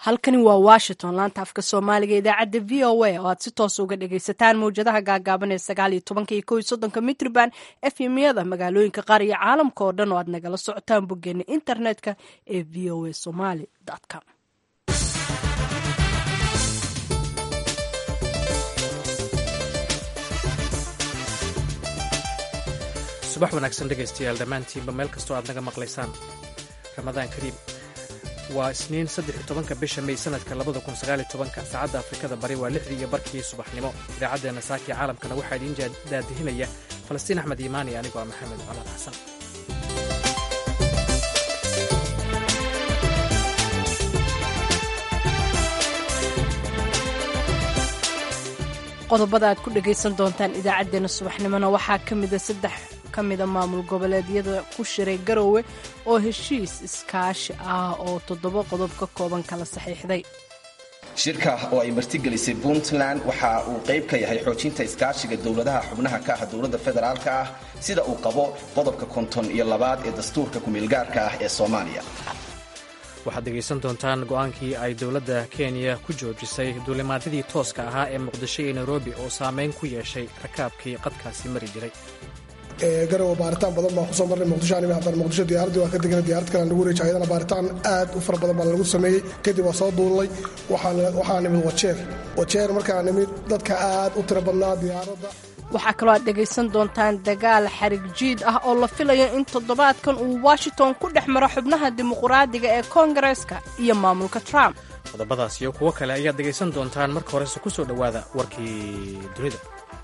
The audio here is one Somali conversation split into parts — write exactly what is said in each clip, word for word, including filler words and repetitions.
halkani waa washington laanta afka soomaaliga idaacadda v o a oo aad si toos uga dhagaysataan mawjadaha gaagaaban ee sagaal iyo tobanka iyo kow iyo soddonka mitrban efmyada magaalooyinka qaar iyo caalamka oo dhan oo aad nagala socotaan boggeena internetka ee v o a somaly com. subax wanaagsan dhegaystayaal dhammaantiinba meel kastoo aad naga maqlaysaan ramadaan kariim. waa isniin saddex iyo tobanka bisha may sanadka labada kun sagaal iyo tobanka saacadda afrikada bari waa lixdii iyo barkii subaxnimo. idaacaddeenna saakii caalamkana waxaa idiin daadihinaya falastiin axmed iimaan iyo anigoo ah maxamed colaad xasan. qodobada aad ku dhagaysan doontaan idaacaddeenna subaxnimona waxaa ka mida saddex ka mida maamul goboleedyada ku shiray Garowe oo heshiis iskaashi ah oo toddoba qodob ka kooban kala saxiixday. shirka oo ay martigelisay Puntland waxa uu qayb ka yahay xoojinta iskaashiga dowladaha xubnaha ka ah dowladda federaalka ah sida uu qabo qodobka konton iyo labaad ee dastuurka ku-meelgaarka ah ee Soomaaliya. waxaad dhegaysan doontaan go'aankii ay dowladda Kenya ku joojisay duulimaadyadii tooska ahaa ee Muqdisho iyo Nairobi oo saameyn ku yeeshay rakaabkii qadkaasi mari jiray. Garowe baaritaan badan baan kusoo marnay muqdisho anima haddana muqdisho diyaaradii waa ka deganay diyaarad kale lagu wareejay ayadana baaritaan aad u fara badan baa lagu sameeyey kadib waa soo duulnay waxaa nimid wajeer wajeer markaa nimid dadka aad u tiro badnaa diyaaradda. waxaa kaloo aad dhegaysan doontaan dagaal xarig jiid ah oo la filayo in toddobaadkan uu Washington ku dhex maro xubnaha dimuqraadiga ee Koongareeska iyo maamulka Trump. qodobadaas iyo kuwo kale ayaad dhegaysan doontaan marka horese ku soo dhowaada warkii dunida.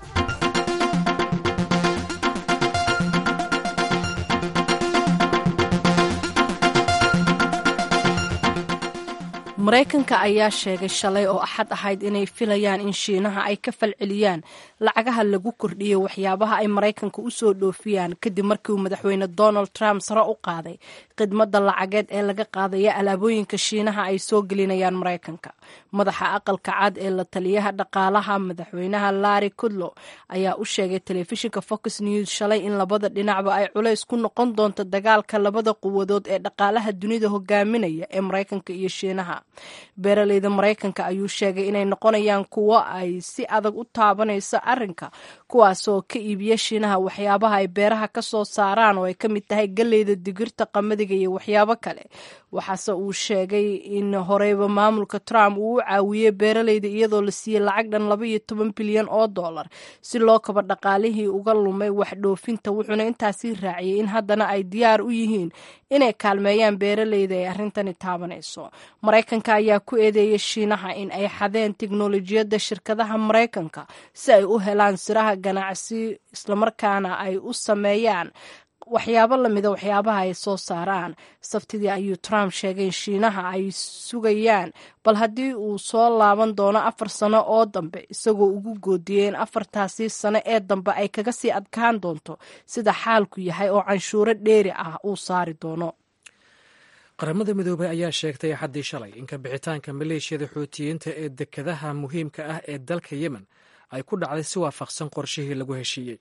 maraykanka ayaa sheegay shalay oo axad ahayd inay filayaan in shiinaha ay ka falceliyaan lacagaha lagu kordhiyey waxyaabaha ay maraykanka u soo dhoofiyaan kadib markii uu madaxweyne Donald Trump sare u qaaday khidmadda lacageed ee laga qaadaya alaabooyinka shiinaha ay soo gelinayaan maraykanka. madaxa aqalka cad ee la taliyaha dhaqaalaha madaxweynaha Larry Kudlow ayaa u sheegay telefishinka Fox News shalay in labada dhinacba ay culays ku noqon doonto dagaalka labada quwadood ee dhaqaalaha dunida hogaaminaya ee maraykanka iyo shiinaha. beeralayda maraykanka ayuu sheegay inay noqonayaan kuwo ay si adag u taabanayso arrinka kuwaasoo ka iibiya shiinaha waxyaabaha ay beeraha ka soo saaraan oo ay ka mid tahay galleyda, digirta, qamadiga iyo waxyaabo kale. waxaase uu sheegay in horeyba maamulka Trump uu u caawiyey beeralayda iyadoo la siiyey lacag dhan laba iyo toban bilyan oo dollar si loo kaba dhaqaalihii uga lumay wax dhoofinta, wuxuuna intaasi raaciyey in haddana ay diyaar u yihiin inay kaalmeeyaan beeralayda ay arrintani taabanayso. maraykanka ayaa ku eedeeyay shiinaha in ay xadeen tiknolojiyadda shirkadaha maraykanka si ay u helaan siraha ganacsi islamarkaana ay u sameeyaan waxyaabo lamida waxyaabaha ay soo saaraan. sabtidii ayuu Trump sheegay in shiinaha ay sugayaan bal haddii uu soo laaban doono afar sano oo dambe isagoo ugu goodiyey in afartaasi sano ee dambe ay kaga sii adkaan doonto sida xaalku yahay oo canshuuro dheeri ah uu saari doono. qaramada midoobay ayaa sheegtay axaddii shalay in ka bixitaanka maleeshiyada xuutiyiinta ee dekedaha muhiimka ah ee dalka Yemen ay ku dhacday si waafaqsan qorshihii lagu heshiiyey.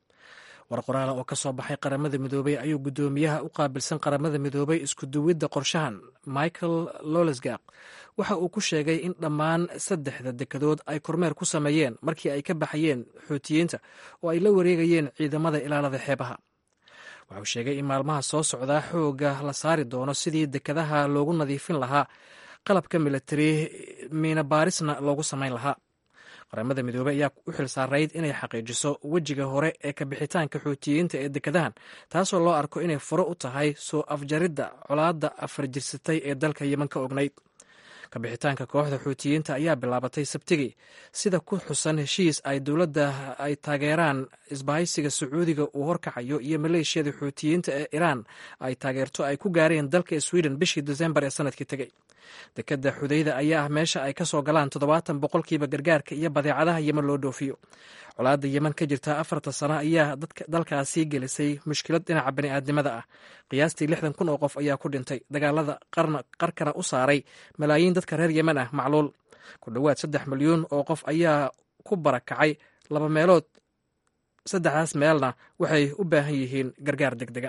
war qoraal oo ka soo baxay qaramada midoobay ayuu guddoomiyaha u qaabilsan qaramada midoobay isku duwidda qorshahan Michael Lolesgaq waxa uu ku sheegay in dhammaan saddexda dekedood ay kormeer ku sameeyeen markii ay ka baxayeen xuutiyiinta oo ay la wareegayeen ciidamada ilaalada xeebaha. waxa uu sheegay in maalmaha soo socdaa xooga la saari doono sidii dekedaha loogu nadiifin lahaa, qalabka militari miina baarisna loogu samayn lahaa. qaramada midoobey ayaa u xil saarayd inay xaqiijiso wejiga hore ee ka bixitaanka xuutiyiinta ee dekedahan, taasoo loo arko inay furo u tahay soo afjaridda colaadda afar jirsatay ee dalka Yemen ka ognayd. ka bixitaanka kooxda xuutiyiinta ayaa bilaabatay sabtigii sida ku xusan heshiis ay dowladda ay taageeraan isbahaysiga Sacuudiga uu horkacayo iyo maleeshiyada xuutiyiinta ee Iiraan ay taageerto ay ku gaareen dalka Sweden bishii December ee sanadkii tegey. dekeda Xudayda ayaa ah meesha ay ka soo galaan toddobaatan boqolkiiba gargaarka iyo badeecadaha Yemen loo dhoofiyo. colaadda Yemen ka jirta afarta sano ayaa dalkaasi gelisay mushkilad dhinaca bani'aadnimada ah. qiyaastii lixdan kun oo qof ayaa ku dhintay dagaalada qarkana u saaray malaayiin dadka reer Yemen ah macluul. ku dhowaad saddex milyuun oo qof ayaa ku barakacay laba meelood saddexdaas meelna waxay u baahan yihiin gargaar degdega.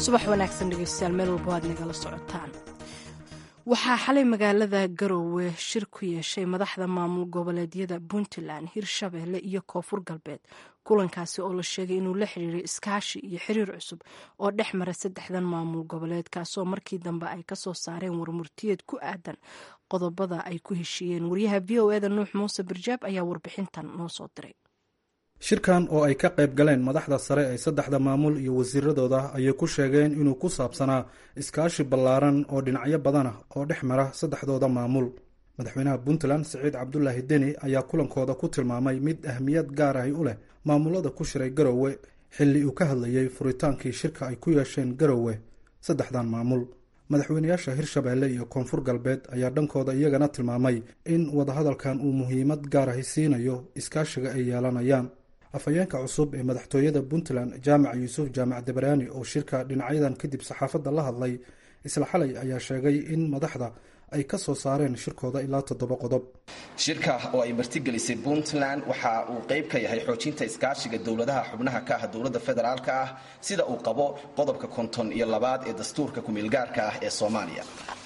subax wanaagsan dhegeystayaal meel walba waad nagala socotaan. waxaa xalay magaalada Garowe shir ku yeeshay madaxda maamul goboleedyada Puntland, Hirshabelle iyo Koonfur Galbeed. kulankaasi oo la sheegay inuu la xiriiray iskaashi iyo xiriir cusub oo dhex mara saddexdan maamul goboleed, kaasoo markii dambe ay kasoo saareen warmurtiyeed ku aadan qodobada ay ku heshiiyeen. wariyaha V O E da Nuux Muuse Barjaab ayaa warbixintan noo soo diray. shirkan oo ay ka qayb galeen madaxda sare ee saddexda maamul iyo wasiiradooda ayay ku sheegeen inuu ku saabsanaa iskaashi ballaaran oo dhinacyo badan ah oo dhex mara saddexdooda maamul. madaxweynaha Puntland Siciid Cabdulaahi Deni ayaa kulankooda ku tilmaamay mid ahmiyad gaar ah u leh maamulada ku shiray Garowe xilli uu ka hadlayay furitaankii shirka ay ku yeesheen Garowe saddexdan maamul. madaxweynayaasha Hirshabelle iyo Koonfur Galbeed ayaa dhankooda iyagana tilmaamay in wadahadalkan uu muhiimad gaar ah siinayo iskaashiga ay yeelanayaan. afhayeenka cusub ee madaxtooyada Puntland Jaamac Yuusuf Jaamac Debraani oo shirka dhinacyadan kadib saxaafadda la hadlay isla xalay ayaa sheegay in madaxda ay ka soo saareen shirkooda ilaa toddoba qodob. shirka oo ay martigelisay Puntland waxa uu qayb ka yahay xoojinta iskaashiga dowladaha xubnaha ka ah dowladda federaalka ah sida uu qabo qodobka konton iyo labaad ee dastuurka ku-meelgaarka ah ee Soomaaliya.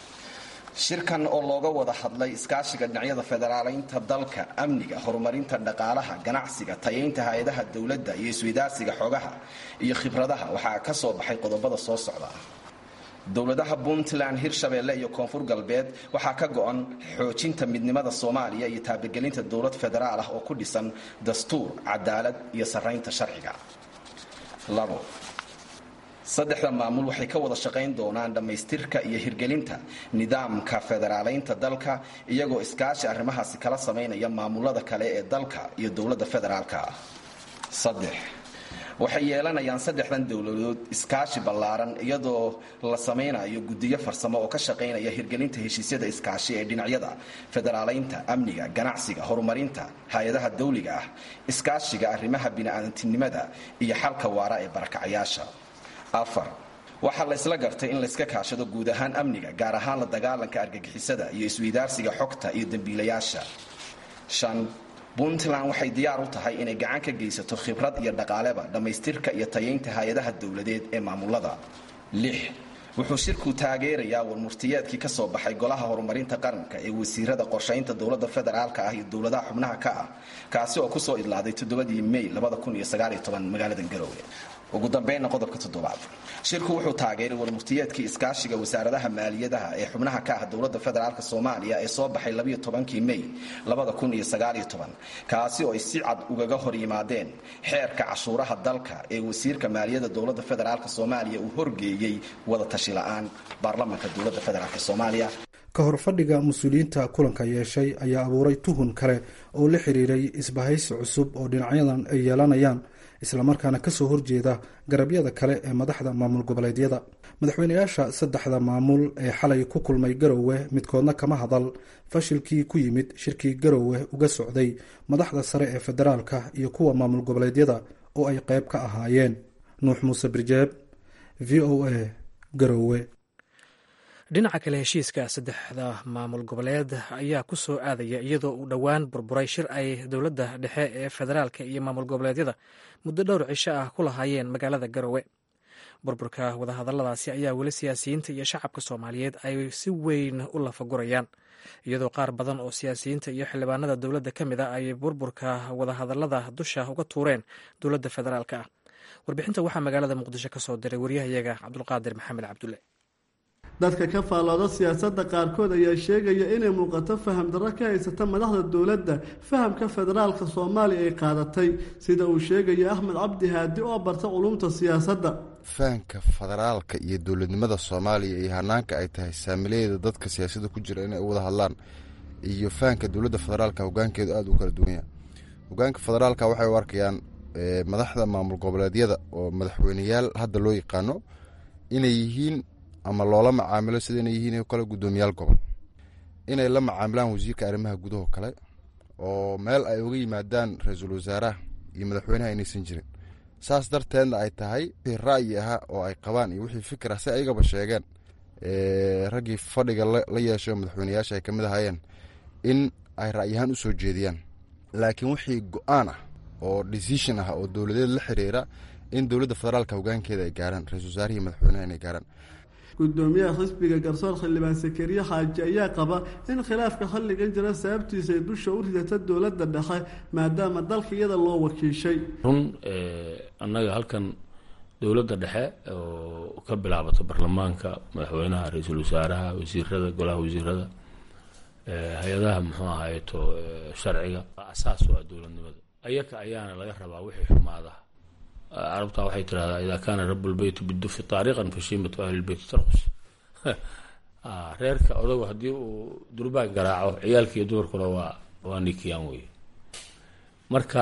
shirkan oo looga wada hadlay iskaashiga dhinacyada federaaleynta dalka, amniga, horumarinta dhaqaalaha, ganacsiga, tayeynta hay'adaha dowladda iyo isweydaarsiga xogaha iyo khibradaha waxaa ka soo baxay qodobada soo socda. dowladaha Puntland, Hirshabelle iyo Koonfur Galbeed waxaa ka go'an xoojinta midnimada Soomaaliya iyo taabagelinta dowlad federaal ah oo ku dhisan dastuur, cadaalad iyo saraynta sharciga. labo saddexda maamul waxay ka wada shaqayn doonaan dhammaystirka iyo hirgelinta nidaamka federaaleynta dalka iyagoo iskaashi arrimahaasi kala samaynaya maamulada kale ee dalka iyo dowladda federaalka ah. saddex waxay yeelanayaan saddexdan dowladood iskaashi ballaaran iyadoo la samaynayo guddiyo farsamo oo ka shaqaynaya hirgelinta heshiisyada iskaashi ee dhinacyada federaaleynta, amniga, ganacsiga, horumarinta hay-adaha dawliga ah, iskaashiga arrimaha bini'aadantinimada iyo xalka waara ee barakacayaasha. afar waxaa la isla gartay in la iska kaashado guud ahaan amniga, gaar ahaan la dagaalanka argagixisada iyo isweydaarsiga xogta iyo dambiilayaasha. shan Puntland waxay diyaar u tahay inay gacan ka geysato khibrad iyo dhaqaaleba dhammaystirka iyo tayeynta hay-adaha dowladeed ee maamulada. lix wuxuu shirku taageerayaa warmurtiyeedkii ka soo baxay golaha horumarinta qaranka ee wasiirada qorshaynta dowladda federaalka ah iyo dowladaha xubnaha ka ah, kaasi oo kusoo idlaaday toddobadii May labada kun iyo sagaal iyo toban magaalada Garowe. ugu dambeynna qodobka toddobaad shirku wuxuu taageeray warmurtiyeedkii iskaashiga wasaaradaha maaliyadaha ee xubnaha ka ah dowladda federaalka Soomaaliya ee soo baxay labiyo tobankii May labada kun iyo sagaal iyo toban, kaasi oo ay si cad ugaga hor yimaadeen xeerka cashuuraha dalka ee wasiirka maaliyadda dowladda federaalka Soomaaliya uu horgeeyay wada tashi la'aan baarlamaanka dowladda federaalka Soomaaliya. ka hor fadhiga mas-uuliyiinta kulanka yeeshay ayaa abuuray tuhun kale oo la xiriiray isbahaysi cusub oo dhinacyadan ay yeelanayaan islamarkaana kasoo horjeeda garabyada kale ee madaxda maamul goboleedyada. madaxweynayaasha saddexda maamul ee xalay ku kulmay Garowe midkoodna kama hadal fashilkii ku yimid shirkii Garowe uga socday madaxda sare ee federaalka iyo kuwa maamul goboleedyada oo ay qayb ka ahaayeen. Nuux Muuse Barjaab, V O A, Garowe. dhinaca kale heshiiska saddexda maamul goboleed ayaa ku soo aadaya iyadoo uu dhowaan burburay shir ay dowladda dhexe ee federaalka iyo maamul goboleedyada muddo dhowr cisho ah ku lahaayeen magaalada Garowe. burburka wadahadalladaasi ayaa weli siyaasiyiinta iyo shacabka Soomaaliyeed ay si weyn u lafagurayaan, iyadoo qaar badan oo siyaasiyiinta iyo xildhibaanada dowladda ka mid a ay burburka wadahadallada dusha uga tuureen dowladda federaalka ah. warbixinta waxaa magaalada Muqdisho ka soo diray wariyahayaga Cabdulqaadir Maxamed Cabdulle. dadka ka faallooda siyaasadda qaarkood ayaa sheegaya inay muuqato faham darro ka haysata madaxda dowladda fahamka federaalka Soomaaliya ay qaadatay, sida uu sheegaya Axmed Cabdi Haadi oo barta culumta siyaasadda. fahamka federaalka iyo dowladnimada Soomaaliya iyo hanaanka ay tahay saamileeda dadka siyaasadda ku jira inay u wada hadlaan iyo fahamka dowladda federaalka hoggaankeedu aad u kala duwan yahay. hoggaanka federaalka waxay u arkayaan madaxda maamul goboleedyada oo madaxweyneyaal hadda loo yaqaano inay yihiin ama loola macaamilo sida inay yihiin kale guddoomiyaal gobol, inay la macaamilaan wasiirka arrimaha gudaha kale oo meel ay uga yimaadaan ra-iisul wasaaraha iyo madaxweynaha inaysan jirin. saas darteedna ay tahay ra'yi aha oo ay qabaan iyo wixii fikir ah si ayagaba sheegeen raggii fadhiga la yeeshay madaxweyneyaasha ay ka mid ahaayeen in ay ra'yahaan u soo jeediyaan, laakiin wixii go-aan ah oo decision ah oo dowladeed la xiriira in dowladda federaalka hogaankeeda ay gaaraan ra-isul wasaarihii madaxweynaha inay gaaraan gudoomiyaha xisbiga garsoor xildhibaan sakariye xaaji ayaa qaba in khilaafka xilligan jira sababtiisa ay dusha u ridata dowladda dhexe maadaama dalka iyada loo wakiishay run annaga halkan dowladda dhexe oo ka bilaabato baarlamaanka madaxweynaha ra-iisul wasaaraha wasiirada golaha wasiirada hay-adaha muxuu ahayto sharciga asaas u ah dowladnimada ayaka ayaana laga rabaa wixii xumaada carabtaa waxay tirahdaa idaa kaana rabulbeyti bidufi taariqan fashiimatu ahlilbeyti tarqus reerka odagu haddii uu durbaan garaaco ciyaalka iyo dumarkuna waa waa nikiyaan wey marka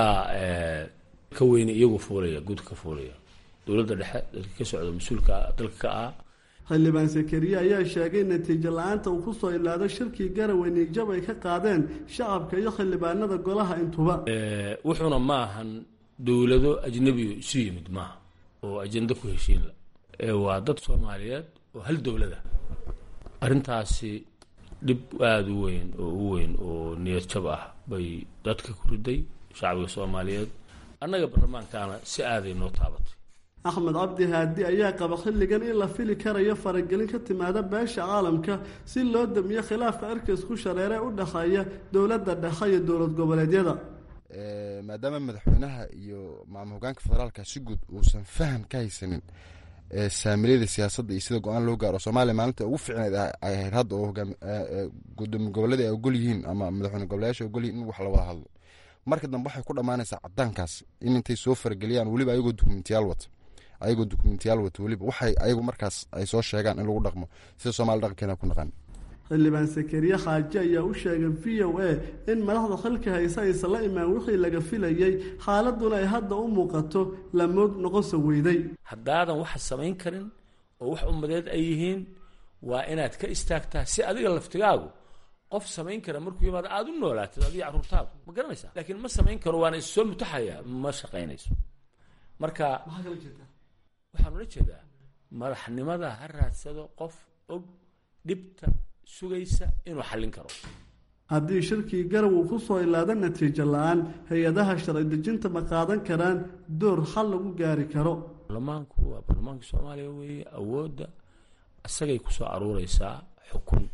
ka weyne iyagu fuulaya guud ka fuulaya dowladda dhexe dadka ka socda mas-uulka dalka ka ah xildhibaan sakariye ayaa sheegay natiijo la-aanta uu kusoo ilaado shirkii garowe niigjab ay ka qaadeen shacabka iyo xildhibaanada golaha intuba wuxuuna ma ahan dowlado ajnabiyo isu yimid maaha oo ajenda ku heshiin la waa dad soomaaliyeed oo hal dowlada arrintaasi dhib aada u weyn oo u weyn oo niyad jab ah bay dadka ku riday shacbiga soomaaliyeed annaga baarlamaankaana si aaday noo taabatay axmed cabdi haadi ayaa qaba xilligan in la fili karayo faragelin ka timaada beesha caalamka si loo damiyo khilaafka erkays ku shareere u dhexeeya dowladda dhexe iyo dowlad goboleedyada maadaama madaxweynaha iyo maamul hogaanka federaalka si guud uusan faham ka haysanin saamiliyada siyaasadda iyo sida go-aan loo gaaro soomaaliya maalinta ugu fiicneed ay ahayd hadda oo gudoomiye goboleeda ay ogol yihiin ama madaxweyne goboleyaasha ogol yihin in wax la wada hadlo marka dambe waxay ku dhammaanaysaa cadaankaas in intay soo farageliyaan weliba ayagoo dukumentiyaal wata ayagoo dukumentiyaal wata weliba waxay ayagu markaas ay soo sheegaan in lagu dhaqmo sida soomaali dhaqankeena ku naqan xildhibaan sakariye xaaji ayaa u sheegay v o a in madaxda xilka hayse aysan la imaan wixii laga filayey xaaladuna ay hadda u muuqato lamoog noqonsa weyday haddaadan waxa samayn karin oo wax ummadeed ay yihiin waa inaad ka istaagtaa si adiga laftigaagu qof samayn kara markuu yimaado aada u noolaatid adiga carruurtaadu ma garanaysaa laakiin ma samayn karo waana issoo mutaxaya ma shaqaynayso marka waxaan ula jeedaa madaxnimada ha raadsado qof og dhibta sugaysa inuu xallin karo haddii shirkii garow uu ku soo ilaado natiijo la-aan hay-adaha sharci dejinta ma qaadan karaan door xal lagu gaari karo baarlamaanku waa baarlamaanka soomaaliya weeye awoodda isagay kusoo aruureysaa xukun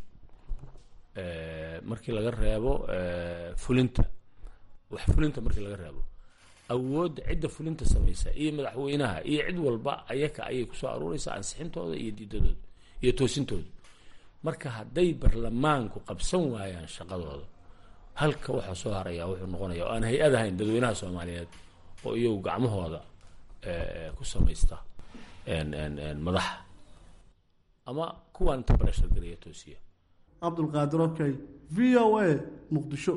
markii laga reebo fulinta wax fulinta markii laga reebo awoodda cidda fulinta samaysa iyo madaxweynaha iyo cid walba ayaka ayay kusoo aruureysaa ansixintooda iyo diidadooda iyo toosintooda marka hadday baarlamaanku qabsan waayaan shaqadooda halka waxaa soo haraya wuxuu noqonaya oo aan hay-ad ahayn dadweynaha soomaaliyeed oo iyagu gacmahooda ku samaysta madaxa ama kuwaan inta barashar geliya toosiya cabdulqaadir okey v o a muqdisho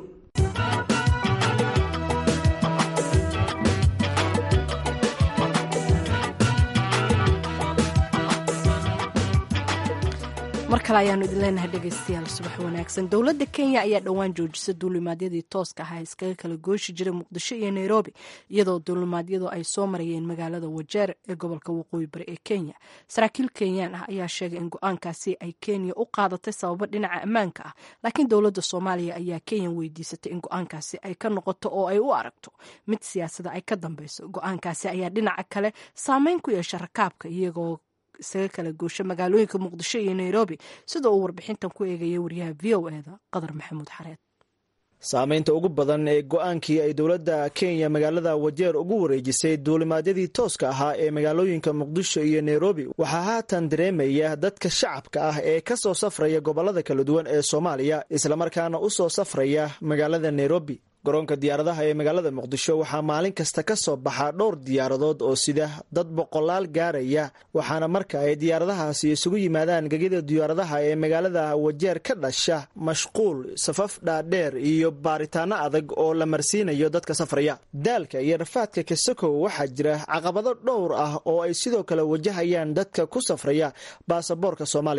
mar kale ayaanu idin leenahay dhegeystayaal subax wanaagsan dowladda kenya ayaa dhowaan joojisa duulimaadyadii tooska ahaa iskaga kala gooshi jiray muqdisho iyo nairobi iyadoo duulimaadyadu ay soo marayeen magaalada wajeer ee gobolka waqooyi bari ee kenya saraakiil kenyaan ah ayaa sheegay in go-aankaasi ay kenya u qaadatay sababo dhinaca ammaanka ah laakiin dowladda soomaaliya ayaa kenya weydiisatay in go-aankaasi ay ka noqoto oo ay u aragto mid siyaasada ay ka dambeyso go-aankaasi ayaa dhinaca kale saameyn ku yeesha rakaabka iyagoo isaga kala goosha magaalooyinka muqdisho iyo nairobi sida uu warbixintan ku eegaya wariyaha v o eda qadar maxamuud xareed saamaynta ugu badan ee go-aankii ay dowladda kenya magaalada wajeer ugu wareejisay duulimaadyadii tooska ahaa ee magaalooyinka muqdisho iyo nairobi waxaa haatan dareemaya dadka shacabka ah ee ka soo safraya gobolada kala duwan ee soomaaliya islamarkaana u soo safraya magaalada nairobi garoonka diyaaradaha ee magaalada muqdisho waxaa maalin kasta ka soo baxa dhowr diyaaradood oo sida dad boqolaal gaaraya waxaana marka ay diyaaradahaasi isugu yimaadaan gegida diyaaradaha ee magaalada wajeer ka dhasha mashquul safaf dhaadheer iyo baaritaano adag oo la marsiinayo dadka safraya daalka iyo rafaadka kasakow waxaa jira caqabado dhowr ah oo ay sidoo kale wajahayaan dadka ku safraya baasaboorka soomaaliga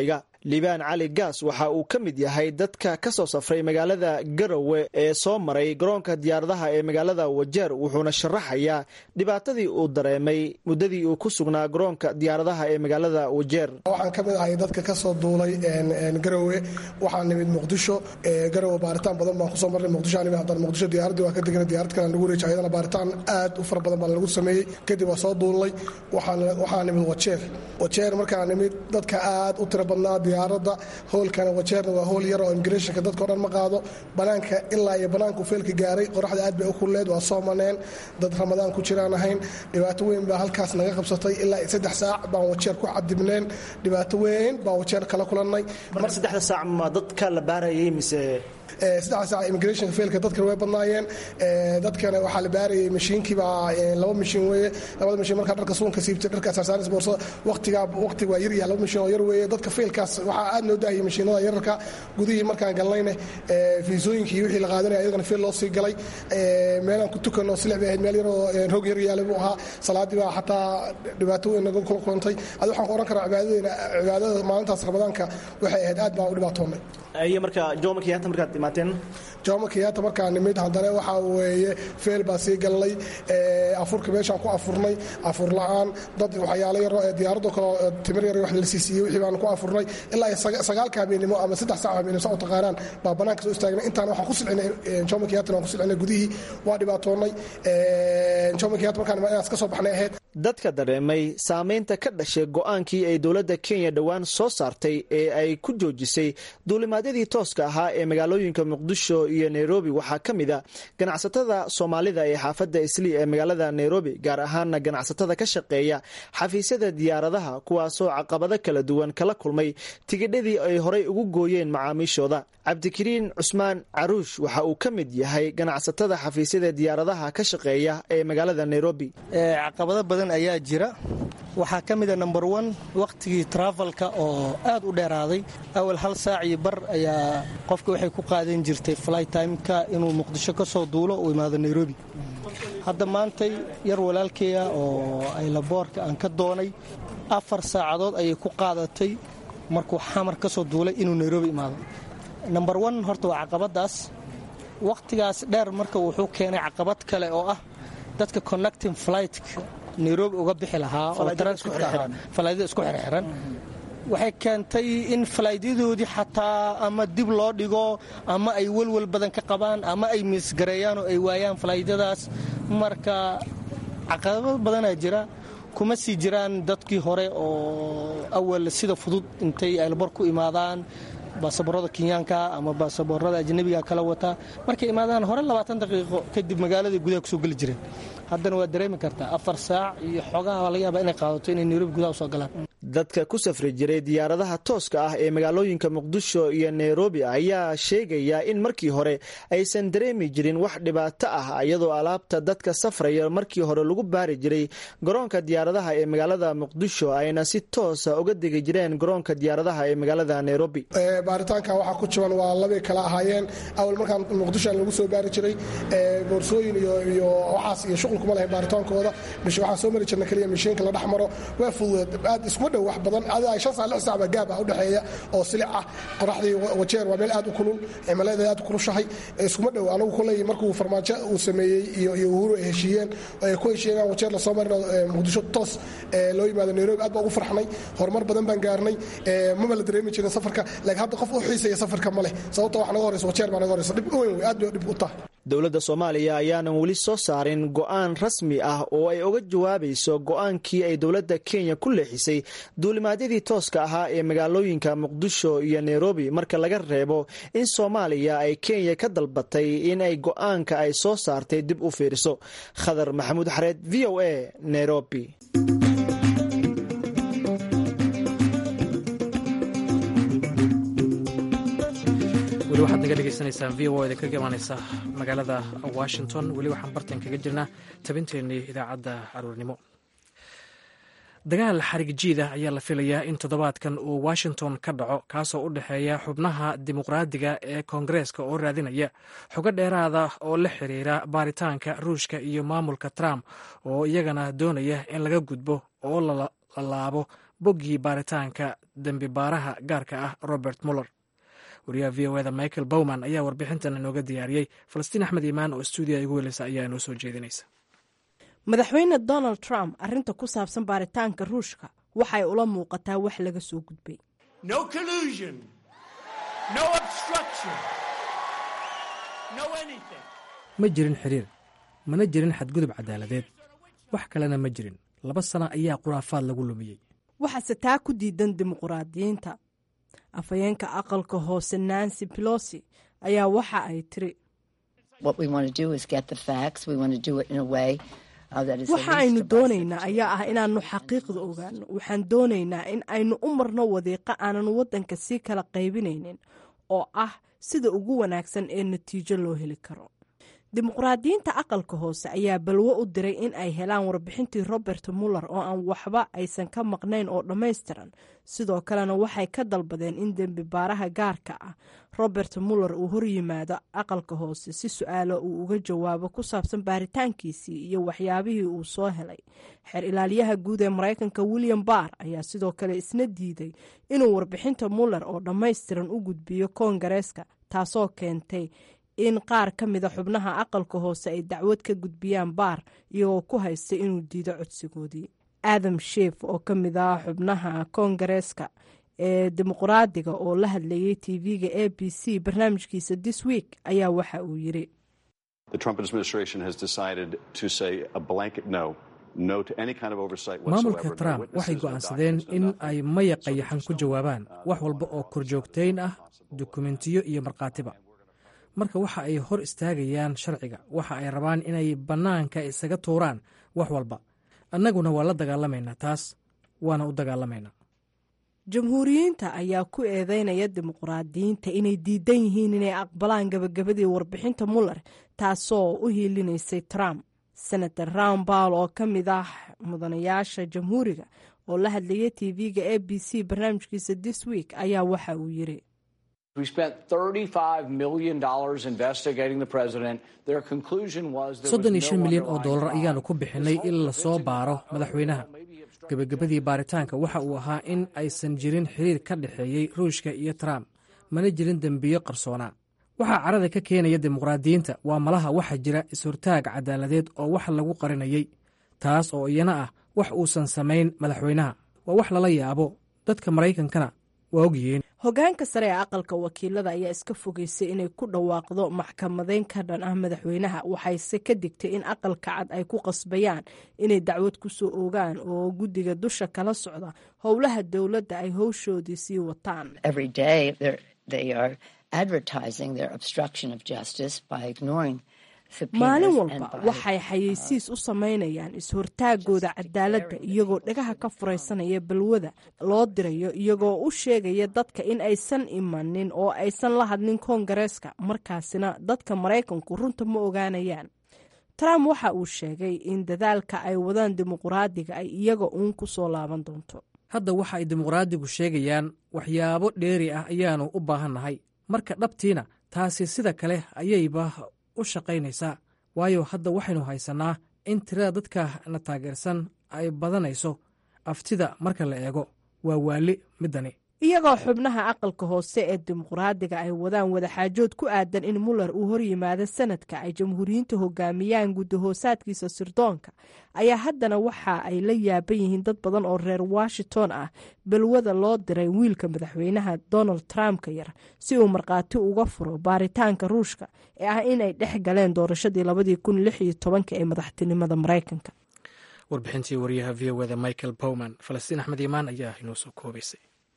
liibaan cali gaas waxa uu ka mid yahay dadka ka soo safray magaalada garowe ee soo maray garoonka diyaaradaha ee magaalada wajeer wuxuuna sharaxayaa dhibaatadii uu dareemay muddadii uu ku sugnaa garoonka diyaaradaha ee magaalada wajeer. waxaan ka mid ahay dadka ka soo duulay garowe waxaan nimid muqdisho garowe baaritaan badan baan kusoo marnay muqdisho aan nimid haddana muqdisho diyaaradii waa ka deganay diyaarad kale aan lagu wareejay ayadana baaritaan aad u fara badan baa lagu sameeyey kadib waa soo duulay waxaan nimid wajeer wajeer markaan nimid dadka aad u tiro badnaa diyaaradda hoolkana wajeerna waa hool yar oo immigrationka dadka o dhan ma qaado banaanka ilaa iyo banaanku feelka gaaray qoraxda aad bay u kulleed waa soo maneen dad ramadaan ku jiraan ahayn dhibaato weyn baa halkaas naga qabsatay ilaa saddex saac baan wajeer ku cadibneen dhibaato weyn baan wajeer kala kulannay. marka saddexda saac ma dadka la baarayay mise saddex saac immigrationka feelka dadkana way badnaayeen dadkana waxaa la baarayay mashiinkiibaa laba mashiin weeye labada mashiin markaa dharka suunka siibtay dharka sarsaaris boorsada waqtigaa waqti waa yaryaha laba mashiin oo yar weeye dadka feelkaas waxaa aad noo daahiyay mashiinada yararka gudihii markaan galnayne fiisooyinkii wixii la qaadanaya ayagana feel loo sii galay meelaan ku tukano silix bay ahayd meel yaroo roog yar yaala buu ahaa salaadii baa xataa dhibaato weyn naga kula kulantay adi waxaan ku odhan karaa cibaadadeena cibaadada maalintaas ramadaanka waxay ahayd aad baan u dhibaatoonnay. iyo marka jomo kenyatta markaad imaateen jomo kenyatta markaan nimid haddana waxaa weeye feel baa sii galnay afurka meeshaan ku afurnay afur la-aan dad waxyaalo yaro ee diyaaradoo kale timir yar wax la siisiiyey wixii baan ku afurnay ilaa sagaalka habeenimo ama saddex saac habeenimo saa u taqaanaan baa banaanka soo istaagnay intaan waxaan ku silcinay jomo kenyatta waan ku silcinay gudihii waa dhibaatoonnay jomo kenyatta markaan imaan inaan iska soo baxnay ahayd. dadka dareemay saamaynta ka dhashay go-aankii ay dowladda kenya dhowaan soo saartay ee ay ku joojisay duulimaadyadii tooska ahaa ee magaalooyinka muqdisho iyo nairobi waxaa ka mid a ganacsatada soomaalida ee xaafadda islii ee magaalada nairobi gaar ahaana ganacsatada ka shaqeeya xafiisyada diyaaradaha kuwaasoo caqabado kala duwan kala kulmay tigidhadii ay horay ugu gooyeen macaamiishooda. cabdikariin cusmaan caruush waxa uu ka mid yahay ganacsatada xafiisyada diyaaradaha ka shaqeeya ee magaalada nairobi. caqabado badan ayaa jira waxaa ka mida number one wakhtigii travelka oo aad u dheeraaday awal hal saac iyo bar ayaa qofka waxay ku qaadan jirtay flight timeka inuu muqdisho ka soo duulo uu imaado nairobi. hadda maantay yar walaalkeeya oo ay laboorka aan ka doonay afar saacadood ayay ku qaadatay markuu xamar ka soo duulay inuu nairobi imaado. number one horta waa caqabadaas wakhtigaas dheer marka wuxuu keenay caqabad kale oo ah dadka connecting flight nairobi uga bixi lahaa oo falaydada isku xirxiran waxay keentay in falaydadoodii xataa ama dib loo dhigo ama ay welwel badan ka qabaan ama ay miisgareeyaan oo ay waayaan falaydadaas. marka caqabad badanaa jira kuma sii jiraan dadkii hore oo awal sida fudud intay eelbor ku imaadaan baasaboorada kenyaanka ama baasaboorada ajnabiga kala wata markay imaadaan hore labaatan daqiiqo kadib magaalada gudaha kusoo geli jireen. haddana waa dareemi kartaa afar saac iyo xoogaha laga yaaba inay qaadato inay nairobi gudaha usoo galaan. dadka ku safri jiray diyaaradaha tooska ah ee magaalooyinka muqdisho iyo nairobi ayaa sheegaya in markii hore aysan dareemi jirin wax dhibaato ah iyadoo alaabta dadka safraya markii hore lagu baari jiray garoonka diyaaradaha ee magaalada muqdisho ayna si toosa uga degi jireen garoonka diyaaradaha ee magaalada nairobi. baaritaanka waxaa ku jiban waa labay kala ahaayeen awal markaan muqdisho lagu soo baari jiray boorsooyin iyo waxaas iyo shuqul kuma lahayn baaritaankooda bish waxaan soo mari jirnay kaliya mishiinka la dhex maro waa fudud aad isku dhow wax badan adaa shan saac lix saac baa gaab ah u dhexeeya oo silic ah qoraxdii wajeer waa meel aad u kulul cimiladeeda aad u kulushahay iskuma dhow anagu kulay markuu farmaajo uu sameeyey iyo iyo uhuru ay heshiiyeen ay ku heshiiyeen wajeer la soo marino muqdisho toos loo yimaado nairobi aad baa ugu farxnay horumar badan baan gaarnay mama la dareemi jirin safarka laakiin hadda qof u xiisaya safarka ma leh sababtoo wax naga horeysa wajeer baa naga horeysa dhib weyn wey aad bay dhib u tahay. dowladda soomaaliya ayaanan weli soo saarin go-aan rasmi ah oo ay uga jawaabayso go-aankii ay dowladda kenya ku leexisay duulimaadyadii tooska ahaa ee magaalooyinka muqdisho iyo nairobi marka laga reebo in soomaaliya ay kenya ka dalbatay in ay go-aanka ay soo saartay dib u fiiriso. khadar maxamuud xareed v o a nairobi. weli waxaad naga dhegaysanaysaan v o a idinkaga imaaneysa magaalada washington. weli waxaan bartan kaga jirnaa tabinteennii idaacadda caruurnimo. dagaal xarig jiida ayaa la filayaa in toddobaadkan uu washington ka dhaco kaasoo u dhexeeya xubnaha dimuqraadiga ee koongareeska oo raadinaya xogo dheeraada oo la xiriira baaritaanka ruushka iyo maamulka trump oo iyagana doonaya in laga gudbo oo la laabo boggii baaritaanka dembi baaraha gaarka ah robert muller. wariyaha v o eda michael bowman ayaa warbixintan inooga diyaariyey. falastiin axmed iimaan oo stuudiya igu weleysa ayaa inoo soo jeedinaysa. madaxweyne donald trump arrinta ku saabsan baaritaanka ruushka waxay ula muuqataa wax laga soo gudbay. No collusion, no obstruction, no anything. ma jirin xiriir, mana jirin xadgudub cadaaladeed, wax kalena ma jirin. laba sano ayaa khuraafaad lagu lumiyey. waxaase taa ku diidan dimuqraadiyiinta. afhayeenka aqalka hoose nancy pelosi ayaa waxa ay tiri waxa aynu doonaynaa ayaa ah inaannu xaqiiqda ogaano. waxaan doonaynaa in aynu u marno wadiiqo aanan waddanka sii kala qaybinaynin oo ah sida ugu wanaagsan ee natiijo loo heli karo. dimuqraadiyiinta aqalka hoose ayaa balwo u diray in ay helaan warbixintii robert muller oo aan waxba aysan ka maqnayn oo dhammaystiran. sidoo kalena waxay ka dalbadeen in dembi baaraha gaarka ah robert muller uu hor yimaado aqalka hoose si su-aalo uu uga jawaabo ku saabsan baaritaankiisii iyo waxyaabihii uu soo helay. xeer ilaaliyaha guud ee maraykanka william barr ayaa sidoo kale isna diiday inuu warbixinta muller oo dhammaystiran u gudbiyo koongareeska, taasoo keentay in qaar ka mida xubnaha aqalka hoose ay dacwad ka gudbiyaan baar iyagoo ku haysta inuu diido codsigoodii. adam sheef oo ka mid ah xubnaha koongareeska ee dimuqraadiga oo la hadlayay tv-ga a b c barnaamijkiisa this week ayaa waxa uu yiri maamulka trump waxay go'aansadeen in ay maya qayaxan ku jawaabaan wax walba oo korjoogtayn ah, dukumentiyo iyo markhaatiba. marka waxa ay hor istaagayaan sharciga, waxa ay rabaan inay bannaanka isaga tuuraan wax walba. annaguna waa la dagaalamaynaa taas, waana u dagaalamaynaa. jamhuuriyiinta ayaa ku eedeynaya dimuqraadiyiinta inay diidan yihiin inay aqbalaan gabagabadii warbixinta muller, taasoo u hiilinaysay trump. senator ron paul oo ka mid ah mudanayaasha jamhuuriga oo la hadlayay tv-ga a b c barnaamijkiisa this week ayaa waxa uu yiri soddon iyo shan milyan oo dollar ayaanu ku bixinay in la soo baaro madaxweynaha. gebagabadii baaritaanka waxa uu ahaa in aysan jirin xiriir ka dhexeeyey ruushka iyo trump, mana jirin dembiyo qarsoonaa. waxaa carada ka keenaya dimuqraadiyiinta waa malaha waxa jira is-hortaag cadaaladeed oo wax lagu qarinayay, taas oo iyana ah wax uusan samayn madaxweynaha. waa wax lala yaabo, dadka maraykankana waa ogyihiin. hoggaanka sare ee aqalka wakiilada ayaa iska fogeysay inay ku dhawaaqdo maxkamadeyn ka dhan ah madaxweynaha, waxayse ka digtay in aqalka cad ay ku qasbayaan inay dacwad ku soo oogaan oo guddiga dusha kala socda howlaha dowladda ay howshoodii sii wataan. maalin walba waxay xayeysiis u samaynayaan is-hortaagooda cadaaladda iyagoo dhagaha ka furaysanaya balwada loo dirayo, iyagoo u sheegaya dadka in aysan imanin oo aysan la hadlin koongareeska, markaasina dadka maraykanku runta ma ogaanayaan. trump waxa uu sheegay in dadaalka ay wadaan dimuqraadiga ay iyaga uun ku soo laaban doonto. hadda waxa ay dimuqraadigu sheegayaan waxyaabo dheeri ah ayaanu u baahannahay. marka dhabtiina taasi sida kale ayayba u shaqaynaysaa, waayo hadda waxaynu haysannaa in tirada dadka na taageersan ay badanayso. aftida marka la eego waa waali midani. iyagoo xubnaha aqalka hoose ee dimuqraadiga ay wadaan wadaxaajood ku aadan in muller uu hor yimaado sanadka ay jamhuuriyiinta hogaamiyaan guddahoosaadkiisa sirdoonka, ayaa haddana waxa ay la yaaban yihiin dad badan oo reer washington ah balwada loo diray wiilka madaxweynaha donald trump ka yar si uu markhaati uga furo baaritaanka ruushka ee ah inay dhex galeen doorashadii labadii kun lix iyo tobanka ee madaxtinimada maraykanka. warbixintii wariyaha v o eda michael bowman. falastiin axmed iimaan ayaa inoo soo koobaysay.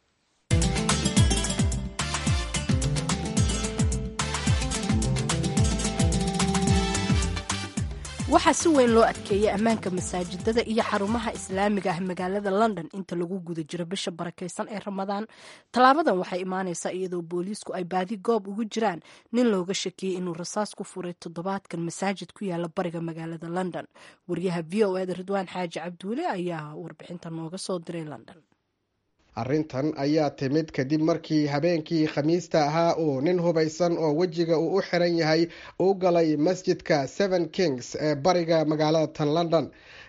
waxaa si weyn loo adkeeyey ammaanka masaajidada iyo xarumaha islaamiga ah magaalada london inta lagu guda jiro bisha barakaysan ee ramadaan. tallaabadan waxay imaanaysaa iyadoo booliisku ay baadi goob ugu jiraan nin looga shakiyey inuu rasaas ku furay toddobaadkan masaajid ku yaala bariga magaalada london. wariyaha v o eda ridwaan xaaji cabdiweli ayaa warbixinta nooga soo diray london. arrintan ayaa timid kadib markii habeenkii khamiista ahaa uu nin hubaysan oo wejiga uu u xiran yahay uu galay masjidka seven kings ee bariga magaalada tan london.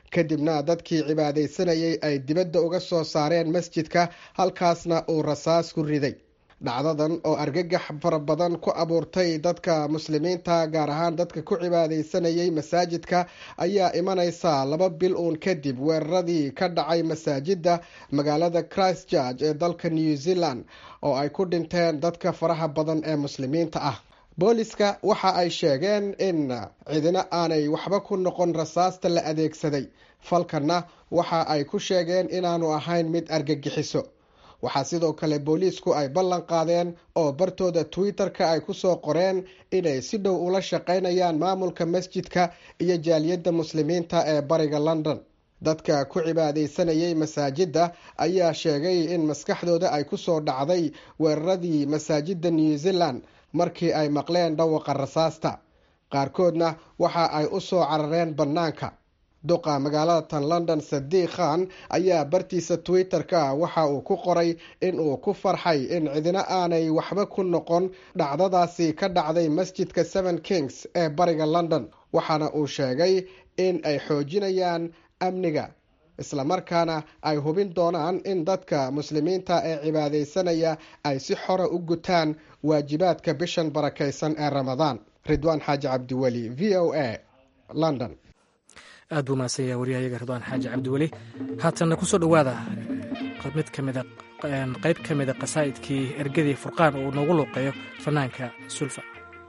kadibna dadkii cibaadaysanayay ay dibadda uga soo saareen masjidka, halkaasna uu rasaas ku riday. dhacdadan oo argagax fara badan ku abuurtay dadka muslimiinta, gaar ahaan dadka ku cibaadaysanayay masaajidka, ayaa imanaysa laba bil uun kadib weeraradii ka dhacay masaajida magaalada Christchurch ee dalka New Zealand oo ay ku dhinteen dadka faraha badan ee muslimiinta ah. booliska waxa ay sheegeen in cidina aanay waxba ku noqon rasaasta la adeegsaday. falkana waxa ay ku sheegeen inaanu ahayn mid argagixiso. waxaa sidoo kale booliisku ay ballan qaadeen oo bartooda Twitter-ka ay kusoo qoreen inay si dhow ula shaqaynayaan maamulka masjidka iyo jaaliyadda muslimiinta ee bariga London. dadka ku cibaadaysanayay masaajida ayaa sheegay in maskaxdooda ay kusoo dhacday weeraradii masaajida New Zealand markii ay maqleen dhawaqa rasaasta. qaarkoodna waxa ay u soo carareen bannaanka. duqa magaalada tan London Sadiq Khan ayaa bartiisa Twitter-ka waxa uu ku qoray in uu ku farxay in cidina aanay waxba ku noqon dhacdadaasi ka dhacday masjidka Seven Kings ee bariga London, waxaana uu sheegay in ay xoojinayaan amniga isla markaana ay hubin doonaan in dadka muslimiinta ee cibaadaysanaya ay si xora u gutaan waajibaadka bishan barakaysan ee Ramadaan. Ridwaan Xaaji Cabdiweli, V O A, London. aad buu mahadsanyahay waryahayaga ridwaan xaaji cabdiweli. haatanna kusoo dhowaada mid kamida qayb ka mida qasaa'idkii ergadii furqaan oo noogu luuqeeyo fanaanka sulfa.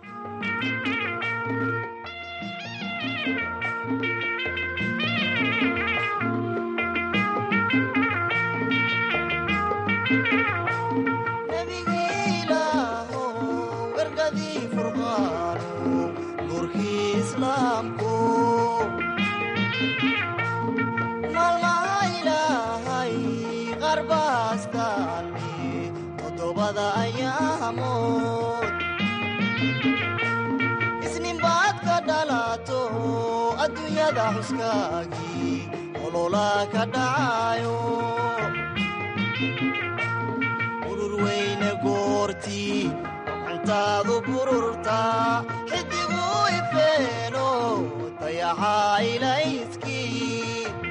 isninbaad ka dhalato adduunyada xuskaagii olola ka dhacayo urur weyne goortii cantaadu bururta xidigu ifeeno dayaxa ilayskii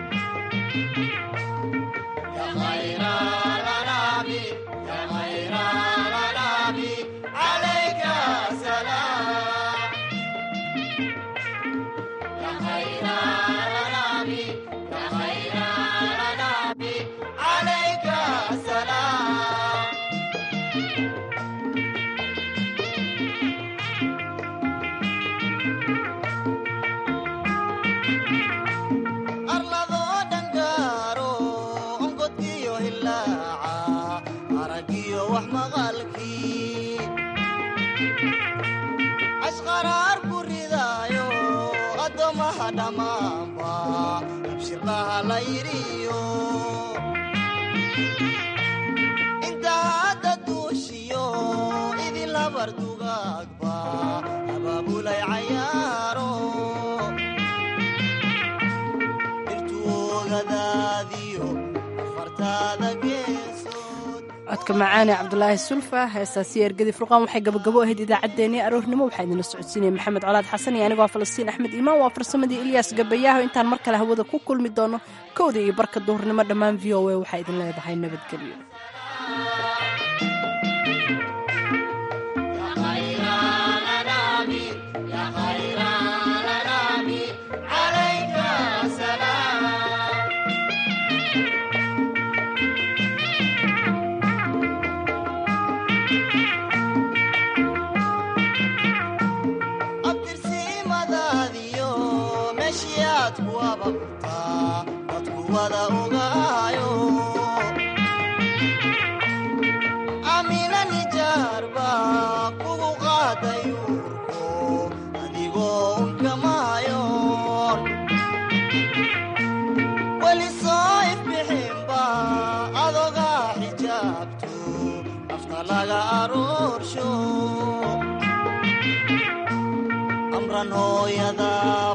inta hadda duushiyo idin labardugaagba abaabulay cayaaro irtuogadaadiyo fartaada geesood. codka macaane cabdulaahi sulfa heesaasiya ergadii furqaan waxay gabagabo ahayd idaacaddeenii aroornimo. waxaa idinla socodsiinaya maxamed colaad xasan iyo anigoo falastiin axmed iimaan. waa farsamadii ilyaas gabayaaho. intaan mar kale hawada ku kulmi doono kowda iyo barka duhurnimo dhammaan v o a waxaa idin leedahay nabadgelyo. amina nijaarba kugu qaaday uurko adigoo unkamahayoon weli soo ifbixinba adoga xijaabto afta laga aroorsho amran hooyada